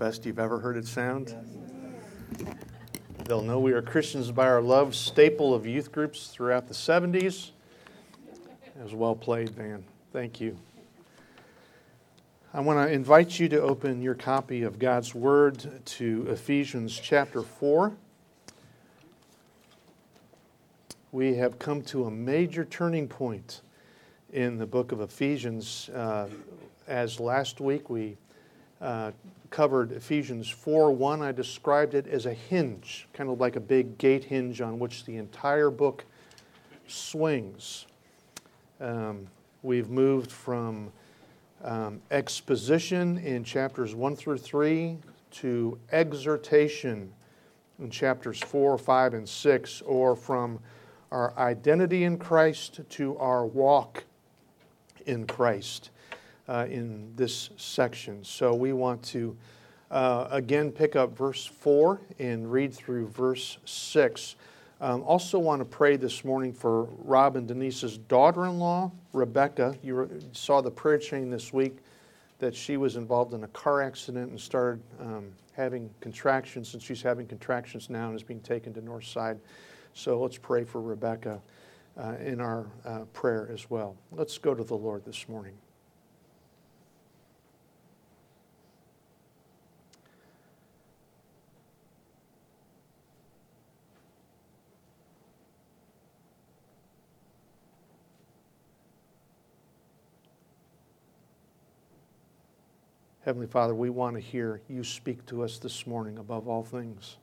best you've ever heard it sound. They'll know we are Christians by our love, staple of youth groups throughout the 70s. It was well played, Van. Thank you. I want to invite you to open your copy of God's Word to Ephesians chapter 4. We have come to a major turning point in the book of Ephesians. As last week we covered Ephesians 4:1, I described it as a hinge, kind of like a big gate hinge on which the entire book swings. We've moved from exposition in chapters 1 through 3 to exhortation in chapters 4, 5, and 6, or from our identity in Christ to our walk in Christ in this section. So we want to again pick up verse 4 and read through verse 6. Also want to pray this morning for Rob and Denise's daughter-in-law, Rebecca. You saw the prayer chain this week that she was involved in a car accident and started having contractions, and she's having contractions now and is being taken to Northside. So let's pray for Rebecca in our prayer as well. Let's go to the Lord this morning. Heavenly Father, we want to hear you speak to us this morning above all things.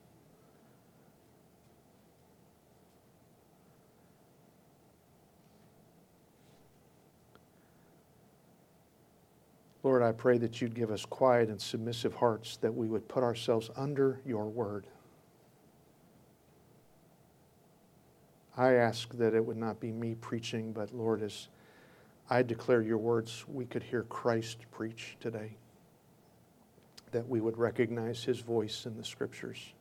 Lord, I pray that you'd give us quiet and submissive hearts, that we would put ourselves under your word. I ask that it would not be me preaching, but Lord, as I declare your words, we could hear Christ preach today, that we would recognize his voice in the Scriptures.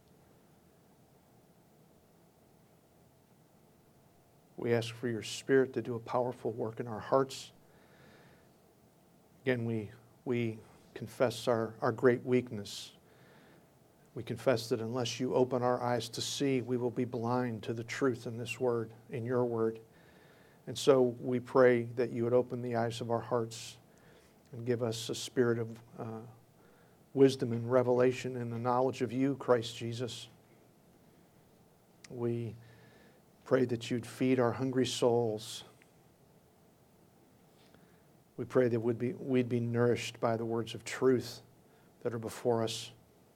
We ask for your Spirit to do a powerful work in our hearts. Again, we confess our great weakness. We confess that unless you open our eyes to see, we will be blind to the truth in this word, in your word. And so we pray that you would open the eyes of our hearts and give us a spirit of wisdom and revelation and the knowledge of you, Christ Jesus. We pray that you'd feed our hungry souls. We pray that we'd be nourished by the words of truth that are before us.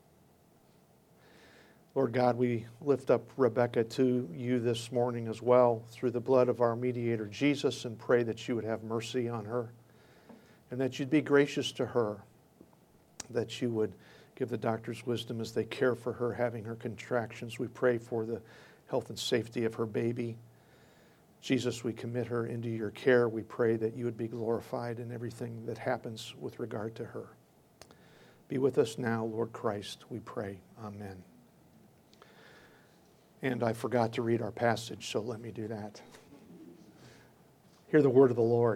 Lord God, we lift up Rebecca to you this morning as well through the blood of our mediator Jesus, and pray that you would have mercy on her and that you'd be gracious to her, that you would give the doctors wisdom as they care for her having her contractions. We pray for the health and safety of her baby. Jesus, we commit her into your care. We pray that you would be glorified in everything that happens with regard to her. Be with us now, Lord Christ, we pray. Amen. And I forgot to read our passage, so let me do that. Hear the word of the Lord.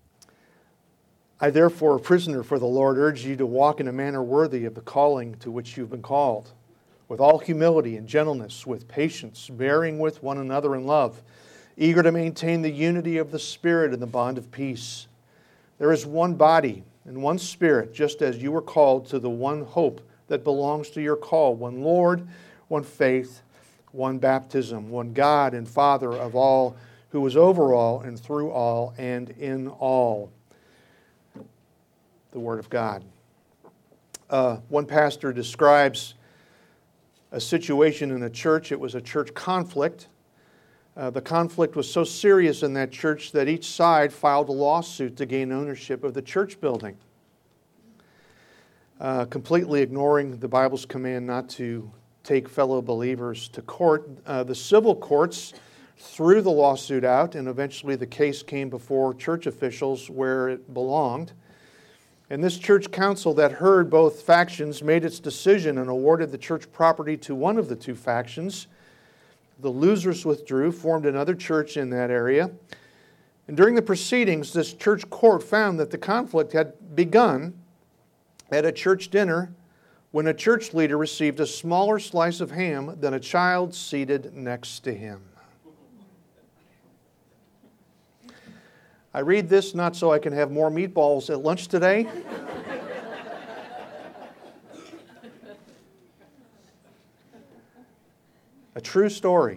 I therefore, a prisoner for the Lord, urge you to walk in a manner worthy of the calling to which you've been called, with all humility and gentleness, with patience, bearing with one another in love, eager to maintain the unity of the Spirit in the bond of peace. There is one body and one Spirit, just as you were called to the one hope that belongs to your call, one Lord, one faith, one baptism, one God and Father of all, who is over all and through all and in all. The Word of God. One pastor describes a situation in a church. It was a church conflict. The conflict was so serious in that church that each side filed a lawsuit to gain ownership of the church building, completely ignoring the Bible's command not to take fellow believers to court. The civil courts threw the lawsuit out, and eventually the case came before church officials where it belonged. And this church council that heard both factions made its decision and awarded the church property to one of the two factions. The losers withdrew, formed another church in that area. And during the proceedings, this church court found that the conflict had begun at a church dinner when a church leader received a smaller slice of ham than a child seated next to him. I read this not so I can have more meatballs at lunch today. A true story.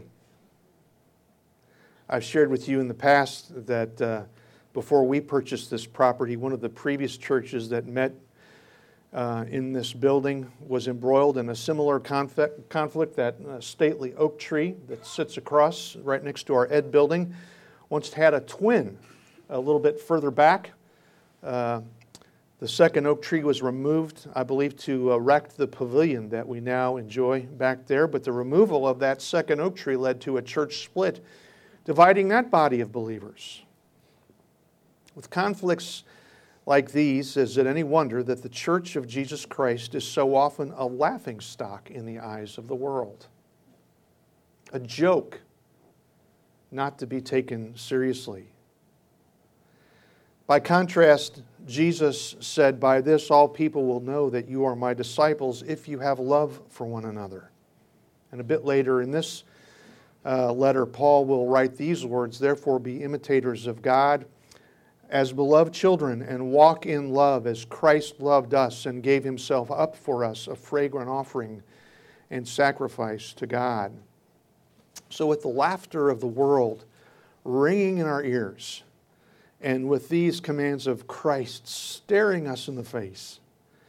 I've shared with you in the past that before we purchased this property, one of the previous churches that met in this building was embroiled in a similar conflict. That stately oak tree that sits across right next to our Ed building once had a twin a little bit further back. The second oak tree was removed, I believe, to erect the pavilion that we now enjoy back there. But the removal of that second oak tree led to a church split, dividing that body of believers. With conflicts like these, is it any wonder that the Church of Jesus Christ is so often a laughingstock in the eyes of the world? A joke, not to be taken seriously. By contrast, Jesus said, "By this all people will know that you are my disciples if you have love for one another." And a bit later in this letter, Paul will write these words, "Therefore be imitators of God as beloved children, and walk in love as Christ loved us and gave himself up for us, a fragrant offering and sacrifice to God." So with the laughter of the world ringing in our ears, and with these commands of Christ staring us in the face,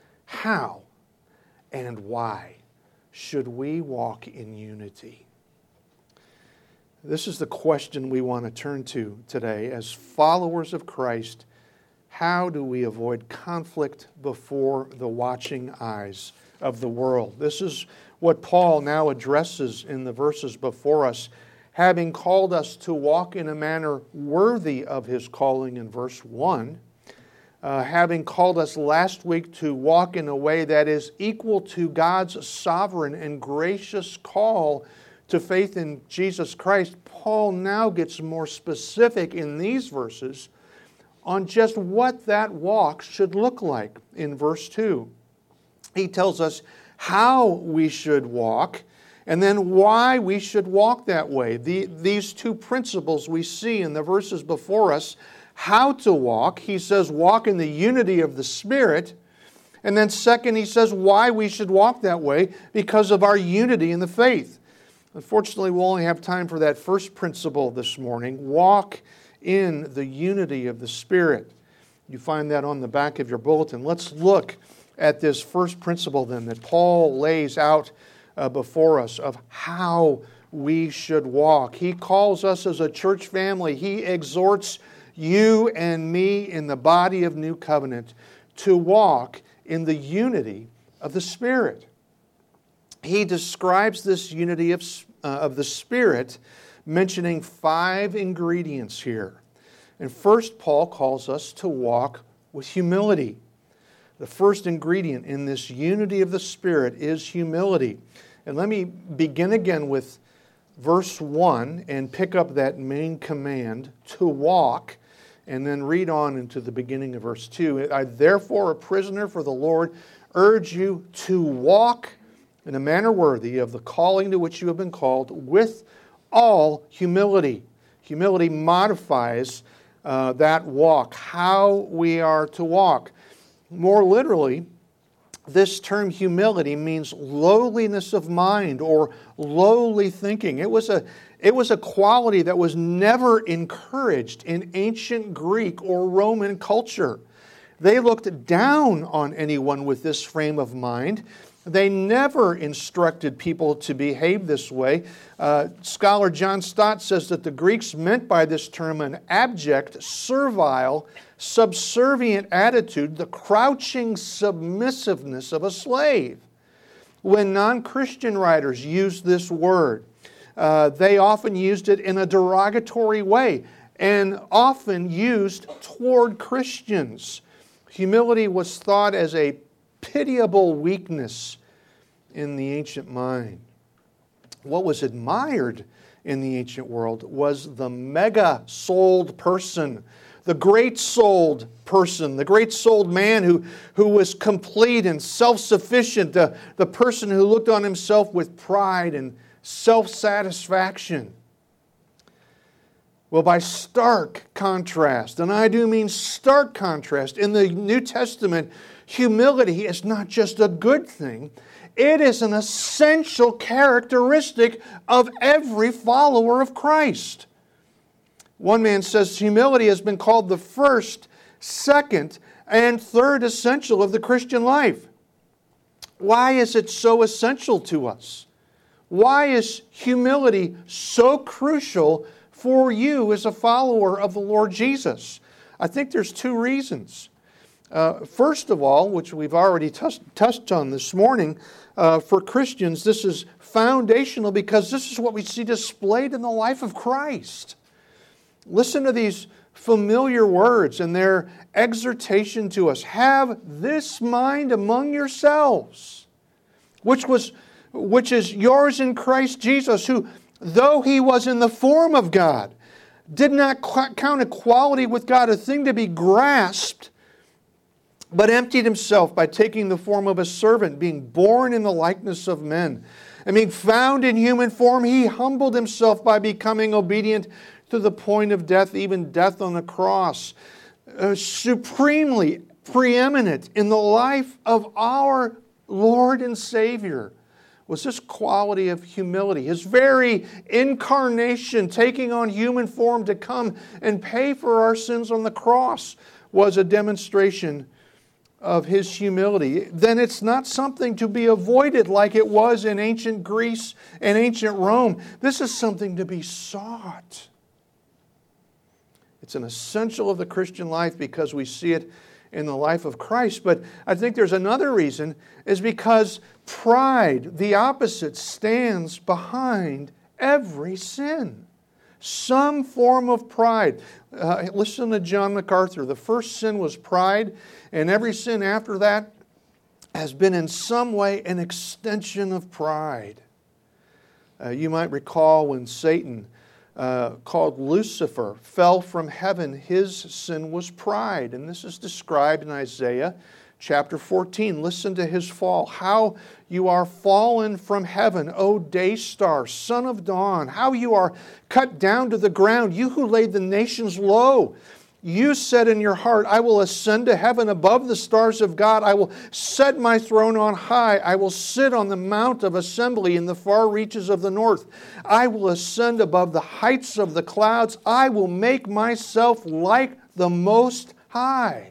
how and why should we walk in unity? This is the question we want to turn to today. As followers of Christ, how do we avoid conflict before the watching eyes of the world? This is what Paul now addresses in the verses before us, having called us to walk in a manner worthy of his calling in verse 1, having called us last week to walk in a way that is equal to God's sovereign and gracious call to faith in Jesus Christ. Paul now gets more specific in these verses on just what that walk should look like in verse 2. He tells us how we should walk, and then why we should walk that way. These two principles we see in the verses before us. How to walk, he says, walk in the unity of the Spirit. And then second, he says why we should walk that way, because of our unity in the faith. Unfortunately, we'll only have time for that first principle this morning. Walk in the unity of the Spirit. You find that on the back of your bulletin. Let's look at this first principle then that Paul lays out before us of how we should walk. He calls us as a church family. He exhorts you and me in the body of New Covenant to walk in the unity of the Spirit. He describes this unity of the Spirit, mentioning 5 ingredients here. And first, Paul calls us to walk with humility. The first ingredient in this unity of the Spirit is humility. And let me begin again with verse 1 and pick up that main command to walk, and then read on into the beginning of verse 2. "I therefore, a prisoner for the Lord, urge you to walk in a manner worthy of the calling to which you have been called, with all humility." Humility modifies that walk, how we are to walk. More literally, this term humility means lowliness of mind or lowly thinking. It was a quality that was never encouraged in ancient Greek or Roman culture. They looked down on anyone with this frame of mind. They never instructed people to behave this way. Scholar John Stott says that the Greeks meant by this term an abject, servile, subservient attitude, the crouching submissiveness of a slave. When non-Christian writers used this word, they often used it in a derogatory way and often used toward Christians. Humility was thought as a pitiable weakness in the ancient mind. What was admired in the ancient world was the mega-souled person, the great-souled person, the great-souled man who was complete and self-sufficient, the person who looked on himself with pride and self-satisfaction. Well, by stark contrast, and I do mean stark contrast, in the New Testament, humility is not just a good thing. It is an essential characteristic of every follower of Christ. One man says humility has been called the first, second, and third essential of the Christian life. Why is it so essential to us? Why is humility so crucial for you as a follower of the Lord Jesus? I think there's two reasons. First of all, which we've already touched on this morning, for Christians, this is foundational because this is what we see displayed in the life of Christ. Listen to these familiar words and their exhortation to us. Have this mind among yourselves, which is yours in Christ Jesus, who, though He was in the form of God, did not count equality with God a thing to be grasped, but emptied Himself by taking the form of a servant, being born in the likeness of men. And being found in human form, He humbled Himself by becoming obedient to the point of death, even death on the cross. Supremely preeminent in the life of our Lord and Savior was this quality of humility. His very incarnation, taking on human form to come and pay for our sins on the cross, was a demonstration of His humility. Then it's not something to be avoided like it was in ancient Greece and ancient Rome. This is something to be sought. It's an essential of the Christian life because we see it in the life of Christ. But I think there's another reason, is because pride, the opposite, stands behind every sin. Some form of pride. Listen to John MacArthur. The first sin was pride, and every sin after that has been in some way an extension of pride. You might recall when Satan, called Lucifer, fell from heaven, his sin was pride. And this is described in Isaiah chapter 14. Listen to his fall. How you are fallen from heaven, O day star, son of dawn. How you are cut down to the ground, you who laid the nations low. You said in your heart, I will ascend to heaven above the stars of God. I will set my throne on high. I will sit on the mount of assembly in the far reaches of the north. I will ascend above the heights of the clouds. I will make myself like the Most High.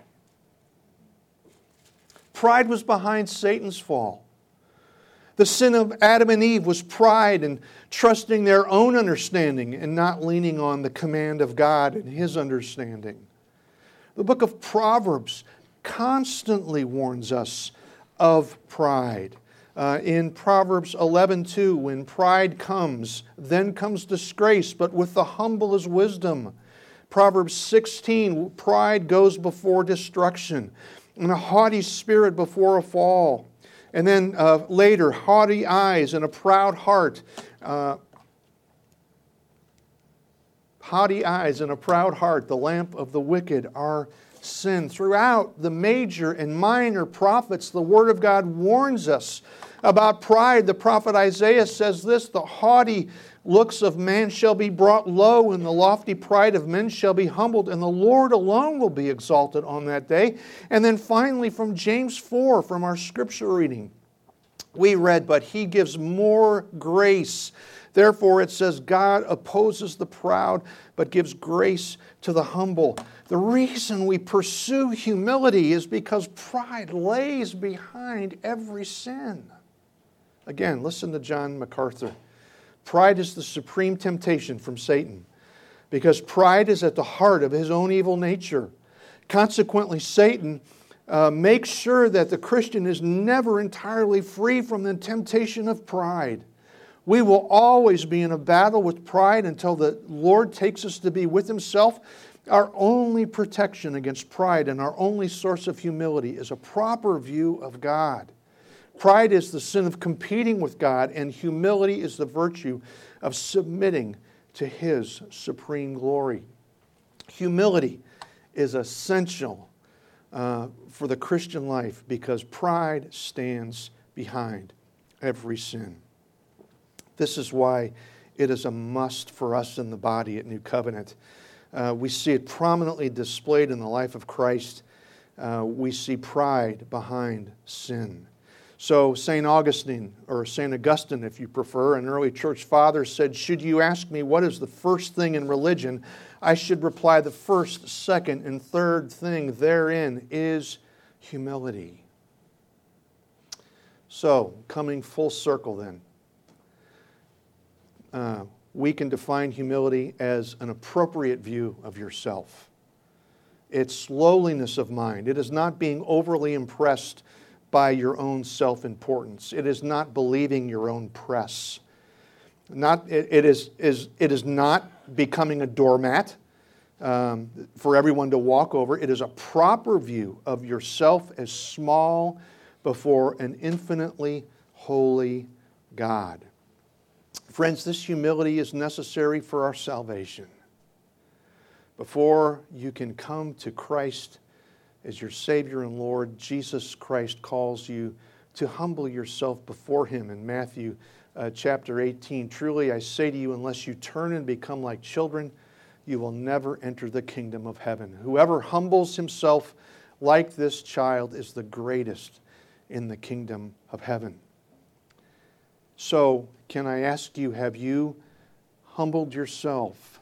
Pride was behind Satan's fall. The sin of Adam and Eve was pride and trusting their own understanding and not leaning on the command of God and His understanding. The book of Proverbs constantly warns us of pride. In Proverbs 11:2, when pride comes, then comes disgrace, but with the humble is wisdom. Proverbs 16, pride goes before destruction, and a haughty spirit before a fall. And then later, haughty eyes and a proud heart. Haughty eyes and a proud heart, the lamp of the wicked, are sin. Throughout the major and minor prophets, the Word of God warns us about pride. The prophet Isaiah says this, the haughty looks of man shall be brought low, and the lofty pride of men shall be humbled, and the Lord alone will be exalted on that day. And then finally from James 4, from our scripture reading, we read, but He gives more grace. Therefore it says, God opposes the proud, but gives grace to the humble. The reason we pursue humility is because pride lays behind every sin. Again, listen to John MacArthur. Pride is the supreme temptation from Satan, because pride is at the heart of his own evil nature. Consequently, Satan makes sure that the Christian is never entirely free from the temptation of pride. We will always be in a battle with pride until the Lord takes us to be with Himself. Our only protection against pride and our only source of humility is a proper view of God. Pride is the sin of competing with God, and humility is the virtue of submitting to His supreme glory. Humility is essential for the Christian life because pride stands behind every sin. This is why it is a must for us in the body at New Covenant. We see it prominently displayed in the life of Christ. We see pride behind sin. So St. Augustine, or St. Augustine if you prefer, an early church father said, "Should you ask me what is the first thing in religion, I should reply the first, second, and third thing therein is humility." So, coming full circle then, we can define humility as an appropriate view of yourself. It's lowliness of mind. It is not being overly impressed by your own self-importance. It is not believing your own press. It is not becoming a doormat for everyone to walk over. It is a proper view of yourself as small before an infinitely holy God. Friends, this humility is necessary for our salvation. Before you can come to Christ as your Savior and Lord, Jesus Christ calls you to humble yourself before Him in Matthew chapter 18. "Truly I say to you, unless you turn and become like children, you will never enter the kingdom of heaven. Whoever humbles himself like this child is the greatest in the kingdom of heaven." So, can I ask you, have you humbled yourself,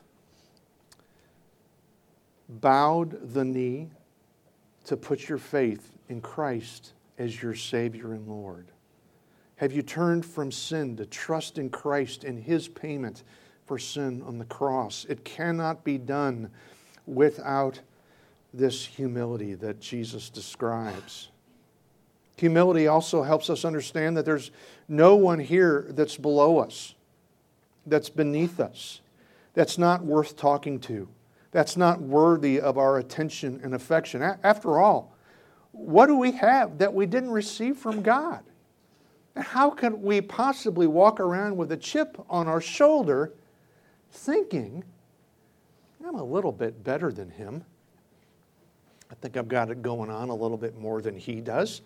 bowed the knee to put your faith in Christ as your Savior and Lord? Have you turned from sin to trust in Christ and His payment for sin on the cross? It cannot be done without this humility that Jesus describes. Humility also helps us understand that there's no one here that's below us, that's beneath us, that's not worth talking to, that's not worthy of our attention and affection. After all, what do we have that we didn't receive from God? How could we possibly walk around with a chip on our shoulder thinking, I'm a little bit better than him? I think I've got it going on a little bit more than he does.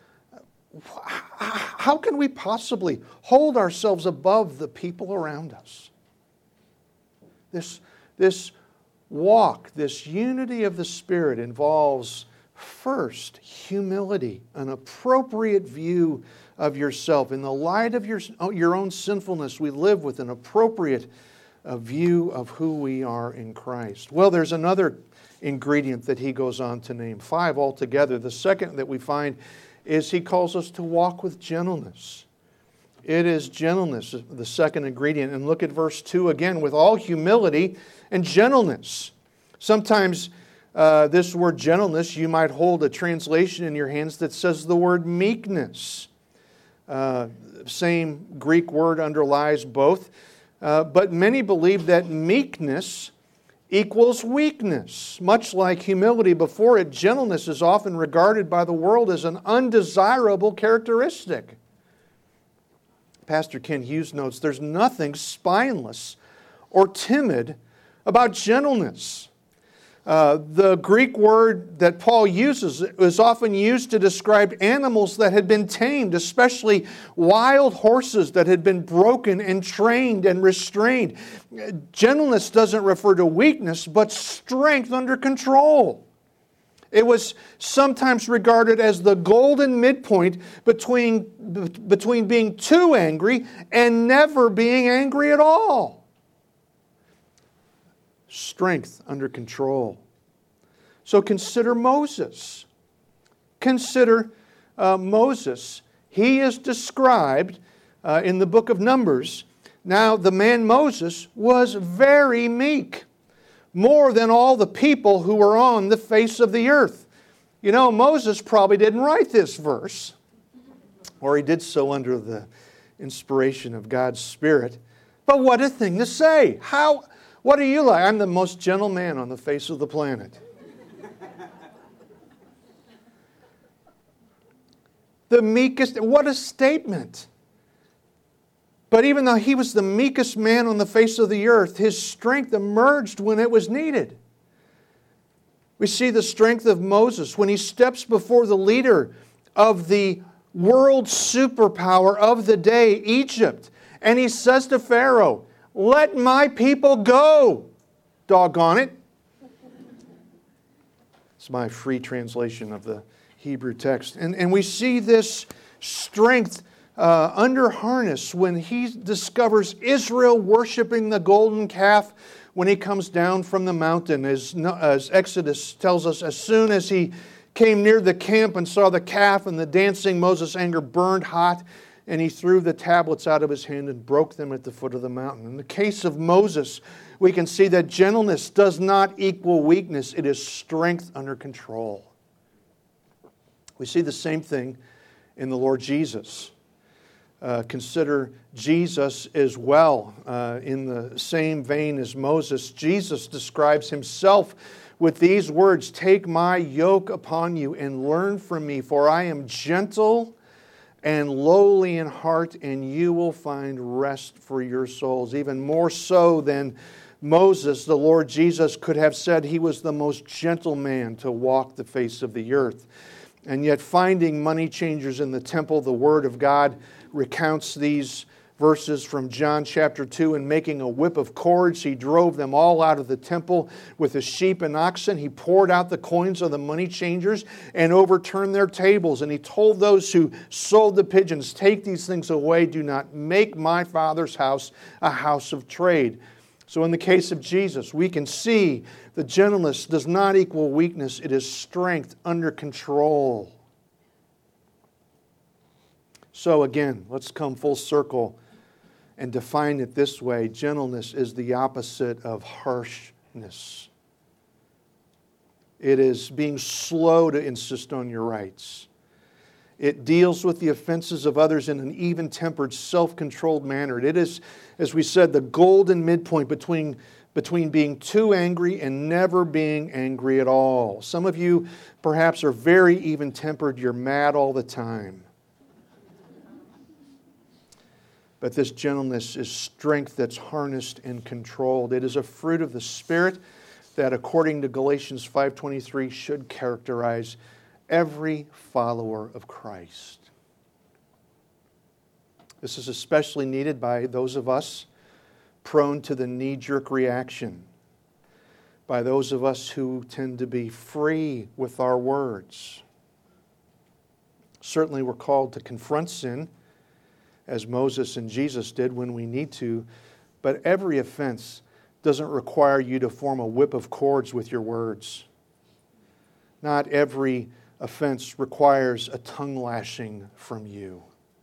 How can we possibly hold ourselves above the people around us? This walk, this unity of the Spirit involves first humility, an appropriate view of yourself. In the light of your own sinfulness, we live with an appropriate view of who we are in Christ. Well, there's another ingredient that he goes on to name, 5 altogether. The second that we find is he calls us to walk with gentleness. It is gentleness, the second ingredient. And look at verse 2 again, with all humility and gentleness. Sometimes this word gentleness, you might hold a translation in your hands that says the word meekness. Same Greek word underlies both. But many believe that meekness equals weakness. Much like humility before it, gentleness is often regarded by the world as an undesirable characteristic. Pastor Ken Hughes notes, there's nothing spineless or timid about gentleness. The Greek word that Paul uses is often used to describe animals that had been tamed, especially wild horses that had been broken and trained and restrained. Gentleness doesn't refer to weakness, but strength under control. It was sometimes regarded as the golden midpoint between being too angry and never being angry at all. Strength under control. So consider Moses. Consider Moses. He is described in the book of Numbers. Now, the man Moses was very meek, more than all the people who were on the face of the earth. You know, Moses probably didn't write this verse, or he did so under the inspiration of God's Spirit. But what a thing to say. What are you like? I'm the most gentle man on the face of the planet. The meekest, what a statement. But even though he was the meekest man on the face of the earth, his strength emerged when it was needed. We see the strength of Moses when he steps before the leader of the world superpower of the day, Egypt. And he says to Pharaoh, "Let my people go." Doggone it. It's my free translation of the Hebrew text. And we see this strength under harness when he discovers Israel worshiping the golden calf when he comes down from the mountain. As Exodus tells us, as soon as he came near the camp and saw the calf and the dancing, Moses' anger burned hot, and he threw the tablets out of his hand and broke them at the foot of the mountain. In the case of Moses, we can see that gentleness does not equal weakness. It is strength under control. We see the same thing in the Lord Jesus. Consider Jesus as well. In the same vein as Moses, Jesus describes himself with these words, "Take my yoke upon you and learn from me, for I am gentle and lowly in heart, and you will find rest for your souls." Even more so than Moses, the Lord Jesus could have said he was the most gentle man to walk the face of the earth. And yet, finding money changers in the temple, the Word of God recounts these verses from John chapter 2. And making a whip of cords, he drove them all out of the temple with the sheep and oxen. He poured out the coins of the money changers and overturned their tables. And he told those who sold the pigeons, "Take these things away. Do not make my Father's house a house of trade." So in the case of Jesus, we can see the gentleness does not equal weakness. It is strength under control. So again, let's come full circle and define it this way. Gentleness is the opposite of harshness. It is being slow to insist on your rights. It deals with the offenses of others in an even-tempered, self-controlled manner. It is, as we said, the golden midpoint between being too angry and never being angry at all. Some of you perhaps are very even-tempered. You're mad all the time. But this gentleness is strength that's harnessed and controlled. It is a fruit of the Spirit that, according to Galatians 5:23, should characterize every follower of Christ. This is especially needed by those of us prone to the knee-jerk reaction, by those of us who tend to be free with our words. Certainly we're called to confront sin, as Moses and Jesus did when we need to, but every offense doesn't require you to form a whip of cords with your words. Not every offense requires a tongue lashing from you.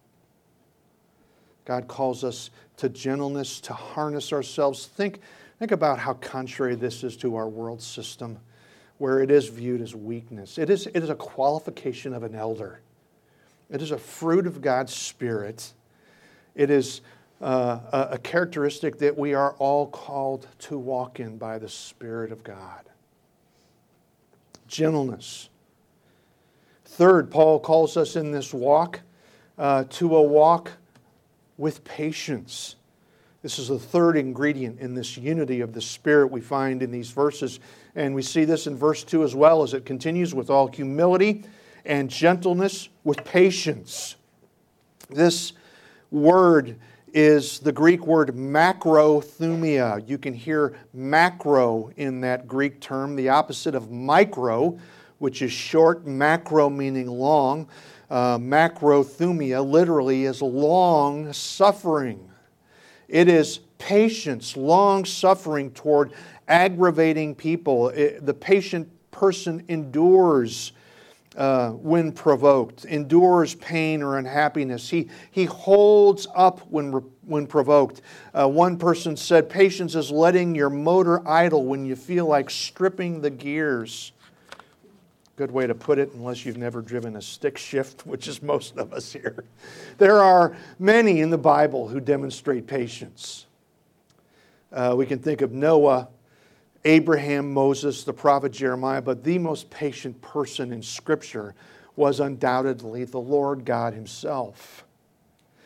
God calls us to gentleness, to harness ourselves. Think about how contrary this is to our world system, where it is viewed as weakness. It is a qualification of an elder. It is a fruit of God's Spirit. It is a characteristic that we are all called to walk in by the Spirit of God. Gentleness. Third, Paul calls us in this walk to a walk with patience. This is the third ingredient in this unity of the Spirit we find in these verses. And we see this in verse 2 as well, as it continues, with all humility and gentleness, with patience. This word is the Greek word macrothumia. You can hear macro in that Greek term, the opposite of micro, which is short, macro meaning long. Macrothumia literally is long suffering. It is patience, long suffering toward aggravating people. The patient person endures when provoked, endures pain or unhappiness. He holds up when provoked. One person said, patience is letting your motor idle when you feel like stripping the gears. Good way to put it, unless you've never driven a stick shift, which is most of us here. There are many in the Bible who demonstrate patience. We can think of Noah, Abraham, Moses, the prophet Jeremiah, but the most patient person in Scripture was undoubtedly the Lord God Himself.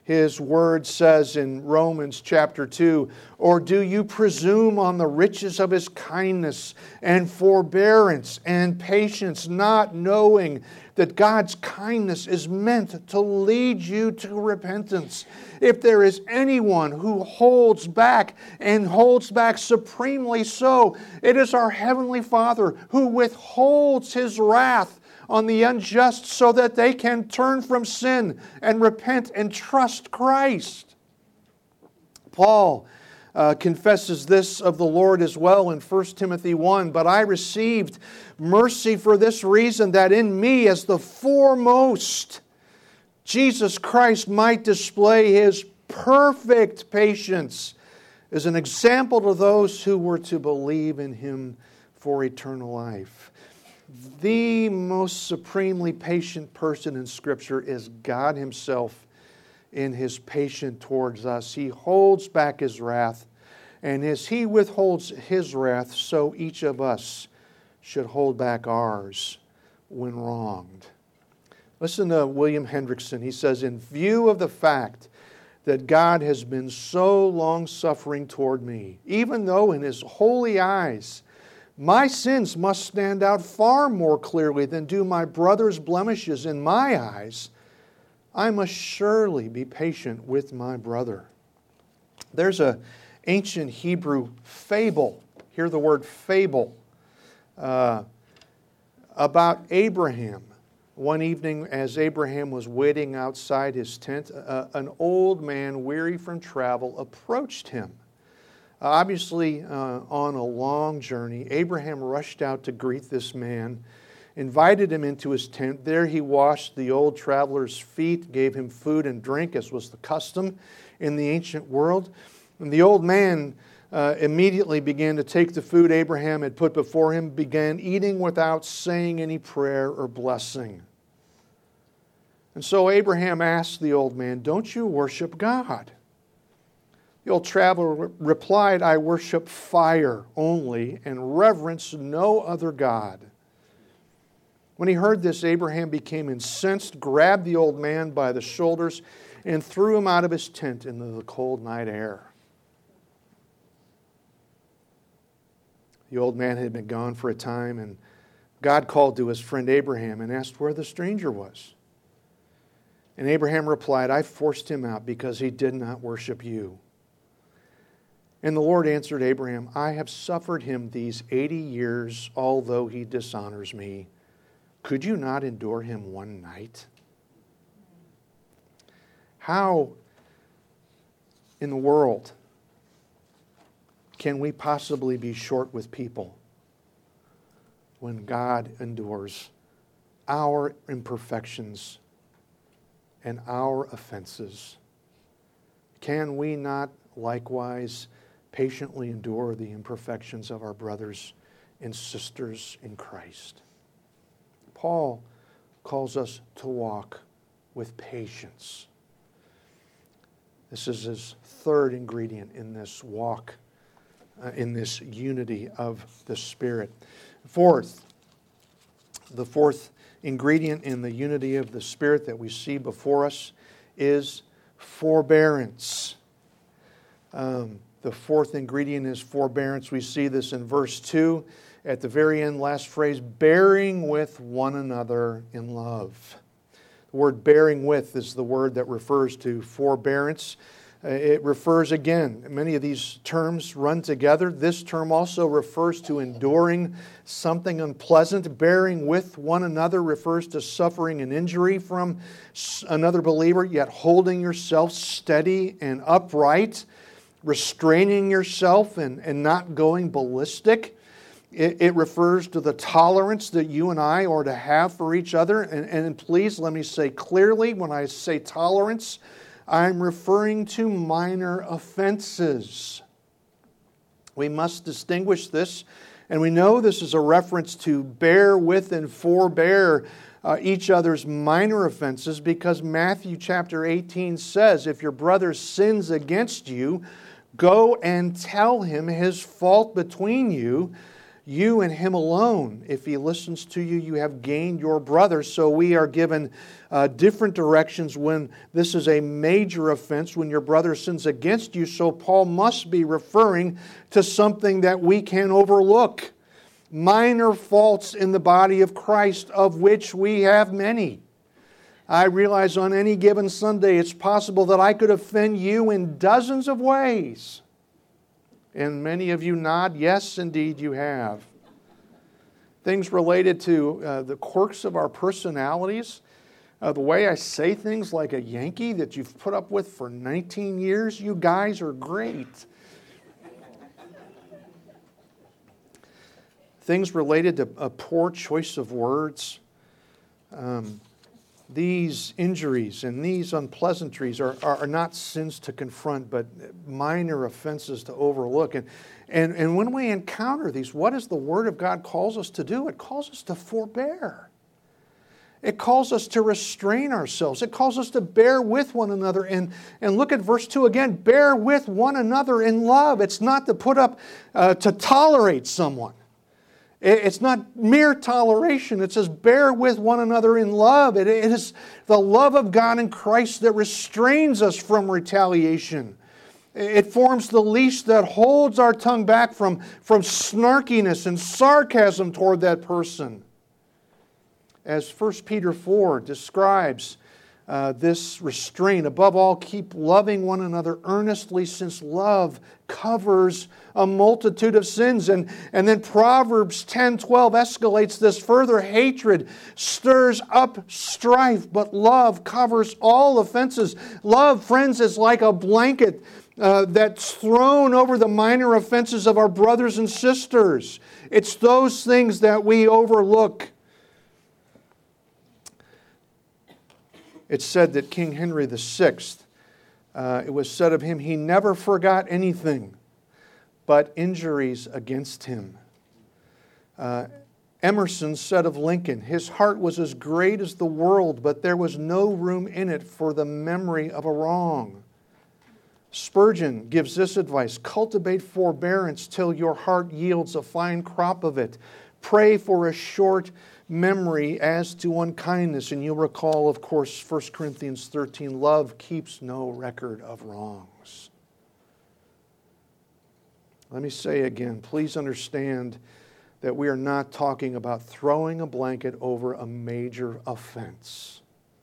His word says in Romans chapter 2, or do you presume on the riches of His kindness and forbearance and patience, not knowing that God's kindness is meant to lead you to repentance? If there is anyone who holds back, and holds back supremely so, it is our Heavenly Father, who withholds His wrath on the unjust so that they can turn from sin and repent and trust Christ. Paul confesses this of the Lord as well in 1 Timothy 1, but I received mercy for this reason, that in me as the foremost Jesus Christ might display His perfect patience as an example to those who were to believe in Him for eternal life. The most supremely patient person in Scripture is God Himself in His patience towards us. He holds back His wrath, and as He withholds His wrath, so each of us should hold back ours when wronged. Listen to William Hendrickson. He says, in view of the fact that God has been so long-suffering toward me, even though in His holy eyes my sins must stand out far more clearly than do my brother's blemishes in my eyes, I must surely be patient with my brother. There's an ancient Hebrew fable, hear the word fable, about Abraham. One evening as Abraham was waiting outside his tent, an old man weary from travel approached him. Obviously, on a long journey, Abraham rushed out to greet this man, invited him into his tent. There he washed the old traveler's feet, gave him food and drink, as was the custom in the ancient world. And the old man immediately began to take the food Abraham had put before him, began eating without saying any prayer or blessing. And so Abraham asked the old man, "Don't you worship God?" The old traveler replied, "I worship fire only and reverence no other God." When he heard this, Abraham became incensed, grabbed the old man by the shoulders, and threw him out of his tent into the cold night air. The old man had been gone for a time, and God called to his friend Abraham and asked where the stranger was. And Abraham replied, "I forced him out because he did not worship you." And the Lord answered Abraham, "I have suffered him these 80 years, although he dishonors me. Could you not endure him one night?" How in the world can we possibly be short with people when God endures our imperfections and our offenses? Can we not likewise patiently endure the imperfections of our brothers and sisters in Christ? Paul calls us to walk with patience. This is his third ingredient in this walk, in this unity of the Spirit. The fourth ingredient in the unity of the Spirit that we see before us is forbearance. The fourth ingredient is forbearance. We see this in verse 2 at the very end, last phrase, bearing with one another in love. The word bearing with is the word that refers to forbearance. It refers again, many of these terms run together. This term also refers to enduring something unpleasant. Bearing with one another refers to suffering an injury from another believer, yet holding yourself steady and upright, restraining yourself and not going ballistic. It refers to the tolerance that you and I are to have for each other. And please let me say clearly, when I say tolerance, I'm referring to minor offenses. We must distinguish this, and we know this is a reference to bear with and forbear each other's minor offenses, because Matthew chapter 18 says, if your brother sins against you, go and tell him his fault between you. you and him alone. If he listens to you, you have gained your brother. So we are given different directions when this is a major offense, when your brother sins against you. So Paul must be referring to something that we can overlook. Minor faults in the body of Christ, of which we have many. I realize on any given Sunday it's possible that I could offend you in dozens of ways. And many of you nod, yes, indeed you have. Things related to the quirks of our personalities, the way I say things like a Yankee that you've put up with for 19 years, you guys are great. Things related to a poor choice of words. These injuries and these unpleasantries are not sins to confront, but minor offenses to overlook. And when we encounter these, what does the Word of God calls us to do? It calls us to forbear. It calls us to restrain ourselves. It calls us to bear with one another. And look at verse 2 again. Bear with one another in love. It's not to put up, to tolerate someone. It's not mere toleration. It says, bear with one another in love. It is the love of God in Christ that restrains us from retaliation. It forms the leash that holds our tongue back from snarkiness and sarcasm toward that person. As 1 Peter 4 describes this restraint, above all, keep loving one another earnestly, since love covers a multitude of sins. And then Proverbs 10:12 escalates this further. Hatred stirs up strife, but love covers all offenses. Love, friends, is like a blanket that's thrown over the minor offenses of our brothers and sisters. It's those things that we overlook. It's said that King Henry VI, it was said of him, he never forgot anything but injuries against him. Emerson said of Lincoln, his heart was as great as the world, but there was no room in it for the memory of a wrong. Spurgeon gives this advice, cultivate forbearance till your heart yields a fine crop of it. Pray for a short memory as to unkindness. And you'll recall, of course, 1 Corinthians 13, love keeps no record of wrongs. Let me say again, please understand that we are not talking about throwing a blanket over a major offense.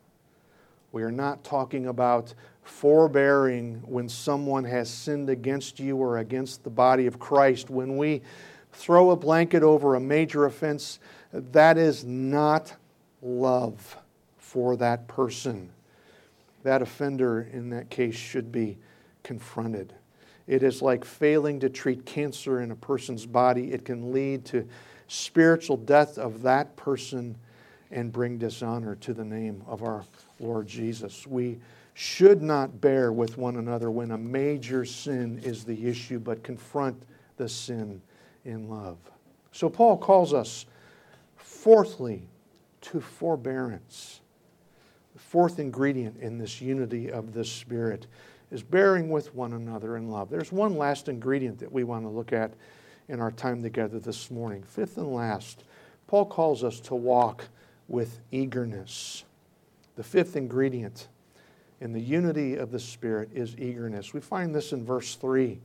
We are not talking about forbearing when someone has sinned against you or against the body of Christ. When we throw a blanket over a major offense, that is not love for that person. That offender in that case should be confronted. It is like failing to treat cancer in a person's body. It can lead to spiritual death of that person and bring dishonor to the name of our Lord Jesus. We should not bear with one another when a major sin is the issue, but confront the sin in love. So Paul calls us, fourthly, to forbearance. The fourth ingredient in this unity of the Spirit is bearing with one another in love. There's one last ingredient that we want to look at in our time together this morning. Fifth and last, Paul calls us to walk with eagerness. The fifth ingredient in the unity of the Spirit is eagerness. We find this in verse 3.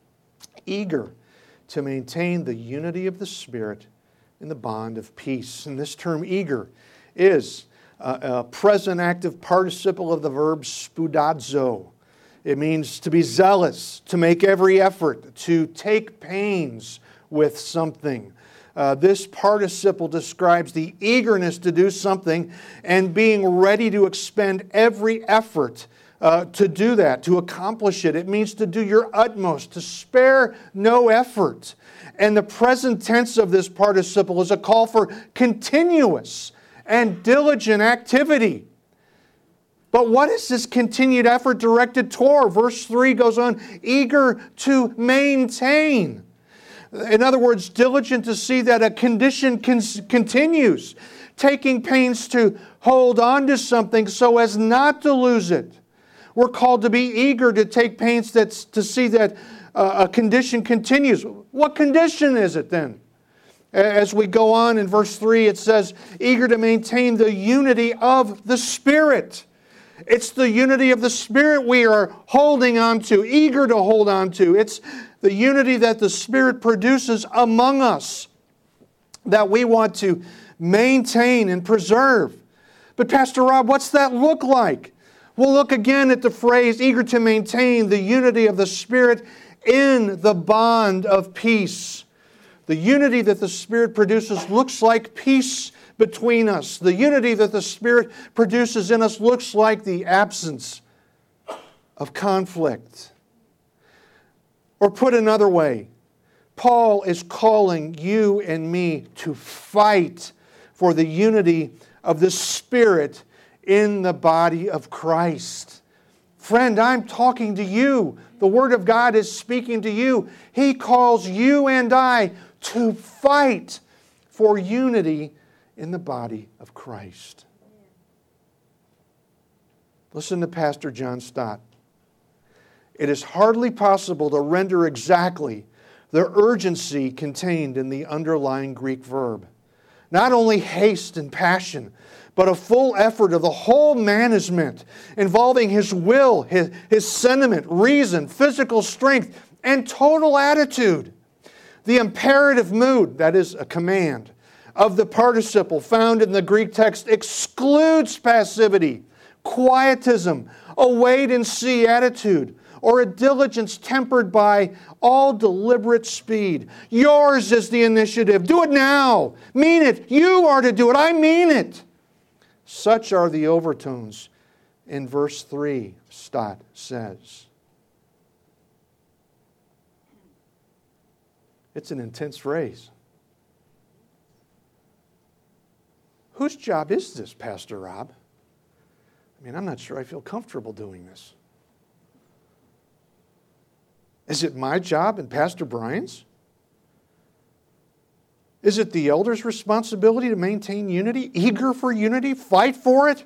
Eager to maintain the unity of the Spirit in the bond of peace. And this term eager is a present active participle of the verb spoudazo. It means to be zealous, to make every effort, to take pains with something. This participle describes the eagerness to do something and being ready to expend every effort to do that, to accomplish it. It means to do your utmost, to spare no effort. And the present tense of this participle is a call for continuous and diligent activity. But what is this continued effort directed toward? Verse 3 goes on, eager to maintain. In other words, diligent to see that a condition continues, taking pains to hold on to something so as not to lose it. We're called to be eager to take pains to see that a condition continues. What condition is it then? As we go on in verse 3, it says, eager to maintain the unity of the Spirit. It's the unity of the Spirit we are holding on to, eager to hold on to. It's the unity that the Spirit produces among us that we want to maintain and preserve. But Pastor Rob, what's that look like? We'll look again at the phrase, eager to maintain the unity of the Spirit in the bond of peace. The unity that the Spirit produces looks like peace between us. The unity that the Spirit produces in us looks like the absence of conflict. Or put another way, Paul is calling you and me to fight for the unity of the Spirit in the body of Christ. Friend, I'm talking to you. The Word of God is speaking to you. He calls you and I to fight for unity in the body of Christ. Listen to Pastor John Stott. It is hardly possible to render exactly the urgency contained in the underlying Greek verb. Not only haste and passion, but a full effort of the whole man is meant, involving his will, his sentiment, reason, physical strength, and total attitude. The imperative mood, that is a command, of the participle found in the Greek text excludes passivity, quietism, a wait-and-see attitude, or a diligence tempered by all deliberate speed. Yours is the initiative. Do it now. Mean it. You are to do it. I mean it. Such are the overtones in verse 3, Stott says. It's an intense phrase. Whose job is this, Pastor Rob? I mean, I'm not sure I feel comfortable doing this. Is it my job and Pastor Brian's? Is it the elders' responsibility to maintain unity, eager for unity, fight for it?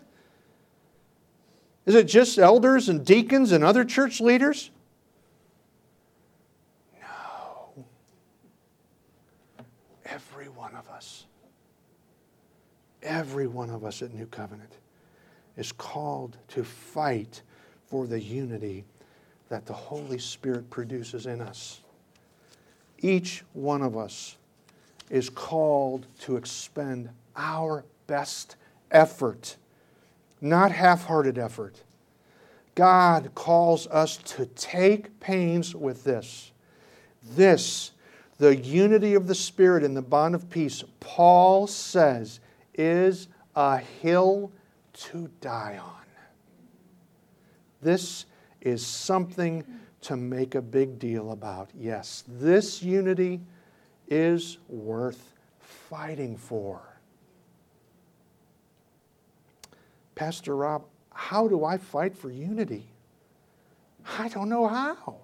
Is it just elders and deacons and other church leaders? No. Every one of us at New Covenant is called to fight for the unity that the Holy Spirit produces in us. Each one of us is called to expend our best effort, not half-hearted effort. God calls us to take pains with this. This, the unity of the Spirit in the bond of peace, Paul says, is a hill to die on. This is something to make a big deal about. Yes, this unity is worth fighting for. Pastor Rob, how do I fight for unity? I don't know how.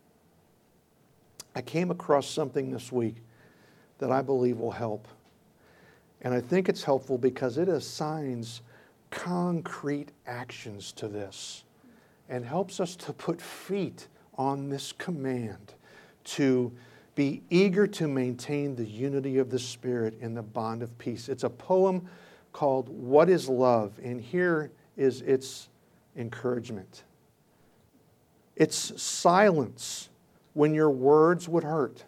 I came across something this week that I believe will help. And I think it's helpful because it assigns concrete actions to this and helps us to put feet on this command to be eager to maintain the unity of the Spirit in the bond of peace. It's a poem called What is Love? And here is its encouragement. It's silence when your words would hurt.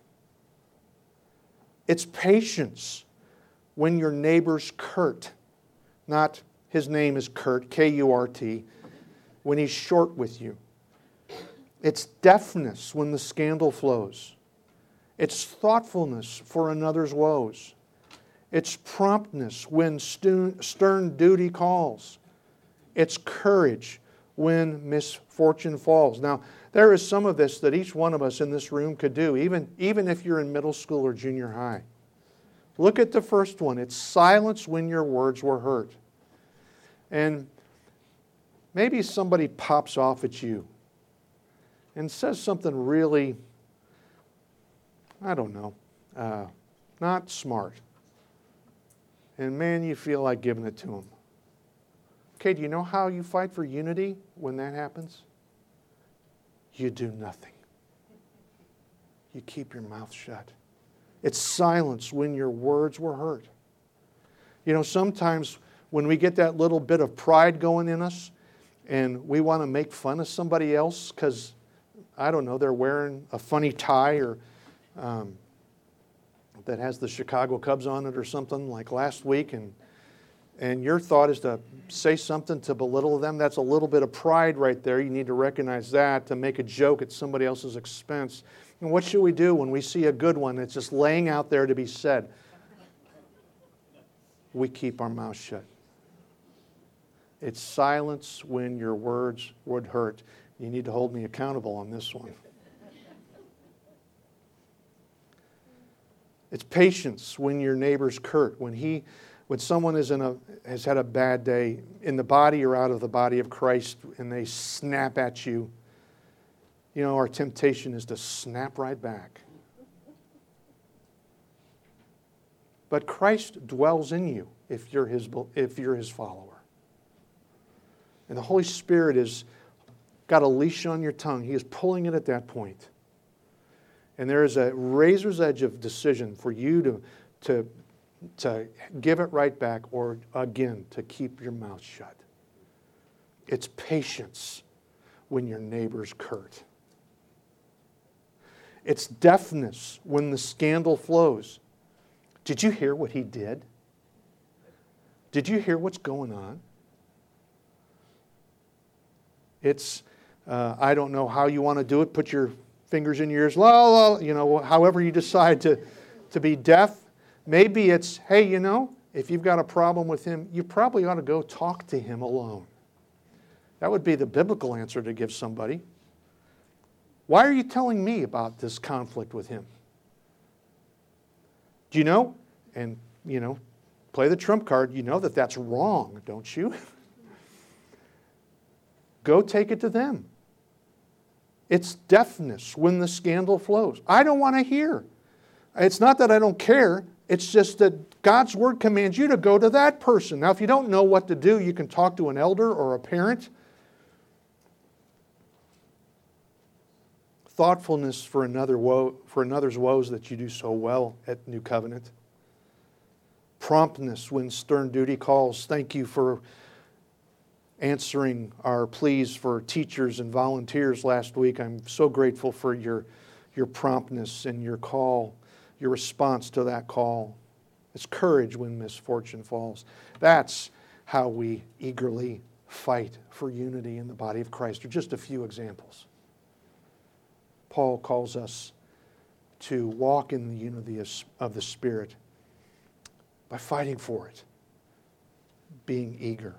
It's patience when your neighbor's curt, not his name is Kurt, K-U-R-T, when he's short with you. It's deafness when the scandal flows. It's thoughtfulness for another's woes. It's promptness when stern duty calls. It's courage when misfortune falls. Now, there is some of this that each one of us in this room could do, even if you're in middle school or junior high. Look at the first one. It's silence when your words were hurt. And maybe somebody pops off at you and says something really, I don't know, not smart. And man, you feel like giving it to them. Okay, do you know how you fight for unity when that happens? You do nothing. You keep your mouth shut. It's silence when your words were heard. You know, sometimes when we get that little bit of pride going in us and we want to make fun of somebody else because, I don't know, they're wearing a funny tie or that has the Chicago Cubs on it or something like last week, and your thought is to say something to belittle them, that's a little bit of pride right there. You need to recognize that, to make a joke at somebody else's expense. And what should we do when we see a good one that's just laying out there to be said? We keep our mouth shut. It's silence when your words would hurt. You need to hold me accountable on this one. It's patience when your neighbor's curt. When someone has had a bad day in the body or out of the body of Christ and they snap at you, you know, our temptation is to snap right back. But Christ dwells in you if you're his follower. And the Holy Spirit has got a leash on your tongue. He is pulling it at that point. And there is a razor's edge of decision for you to give it right back or, again, to keep your mouth shut. It's patience when your neighbor's curt. It's deafness when the scandal flows. Did you hear what he did? Did you hear what's going on? It's, I don't know how you want to do it. Put your fingers in your ears, you know, however you decide to be deaf. Maybe it's, hey, you know, if you've got a problem with him, you probably ought to go talk to him alone. That would be the biblical answer to give somebody. Why are you telling me about this conflict with him? Do you know? And, you know, play the trump card. You know that that's wrong, don't you? Go take it to them. It's deafness when the scandal flows. I don't want to hear. It's not that I don't care. It's just that God's Word commands you to go to that person. Now, if you don't know what to do, you can talk to an elder or a parent. Thoughtfulness for another's woes that you do so well at New Covenant. Promptness when stern duty calls. Thank you for answering our pleas for teachers and volunteers last week. I'm so grateful for your promptness and your call, your response to that call. It's courage when misfortune falls. That's how we eagerly fight for unity in the body of Christ. Are just a few examples. Paul calls us to walk in the unity of the Spirit by fighting for it, being eager.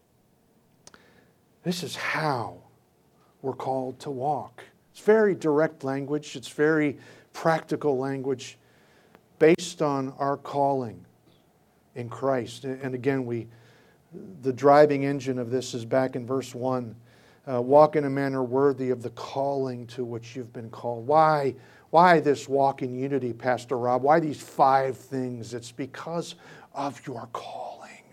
This is how we're called to walk. It's very direct language. It's very practical language based on our calling in Christ. And again, the driving engine of this is back in verse 1. Walk in a manner worthy of the calling to which you've been called. Why this walk in unity, Pastor Rob? Why these 5 things? It's because of your calling.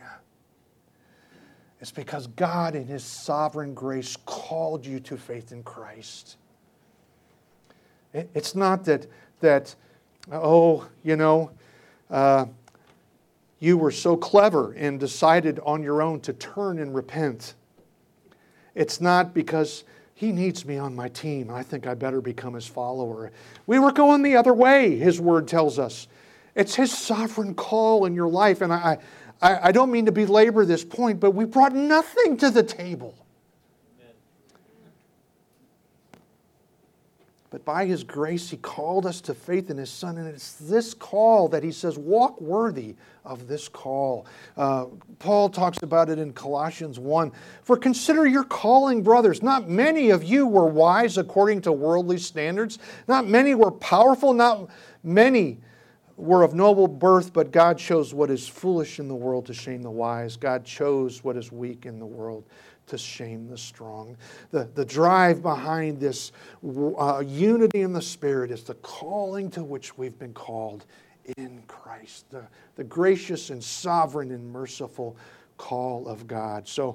It's because God in His sovereign grace called you to faith in Christ. It's not that you were so clever and decided on your own to turn and repent. It's not because He needs me on my team and I think I better become His follower. We were going the other way, His Word tells us. It's His sovereign call in your life. And I don't mean to belabor this point, but we brought nothing to the table. Amen. But by His grace, He called us to faith in His Son. And it's this call that He says, walk worthy of this call. Paul talks about it in Colossians 1. For consider your calling, brothers. Not many of you were wise according to worldly standards. Not many were powerful. Not many were of noble birth, but God chose what is foolish in the world to shame the wise. God chose what is weak in the world to shame the strong. The drive behind this unity in the Spirit is the calling to which we've been called in Christ. The gracious and sovereign and merciful call of God. So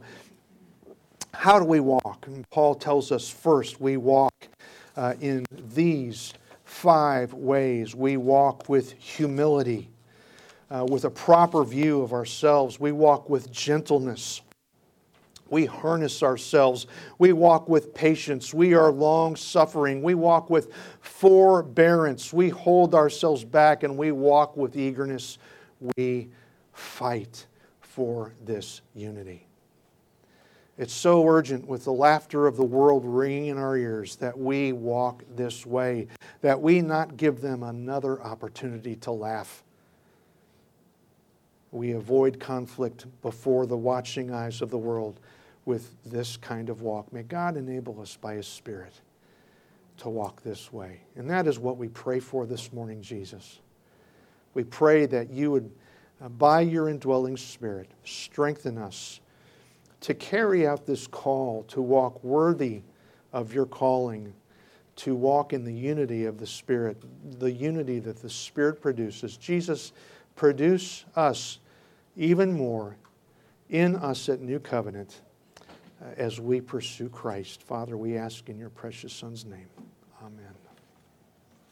how do we walk? And Paul tells us first we walk in these 5 ways we walk with humility, with a proper view of ourselves. We walk with gentleness. We harness ourselves. We walk with patience. We are long-suffering. We walk with forbearance. We hold ourselves back and we walk with eagerness. We fight for this unity. It's so urgent with the laughter of the world ringing in our ears that we walk this way, that we not give them another opportunity to laugh. We avoid conflict before the watching eyes of the world with this kind of walk. May God enable us by His Spirit to walk this way. And that is what we pray for this morning, Jesus. We pray that you would, by your indwelling Spirit, strengthen us to carry out this call, to walk worthy of your calling, to walk in the unity of the Spirit, the unity that the Spirit produces. Jesus, produce us even more in us at New Covenant as we pursue Christ. Father, we ask in your precious Son's name. Amen.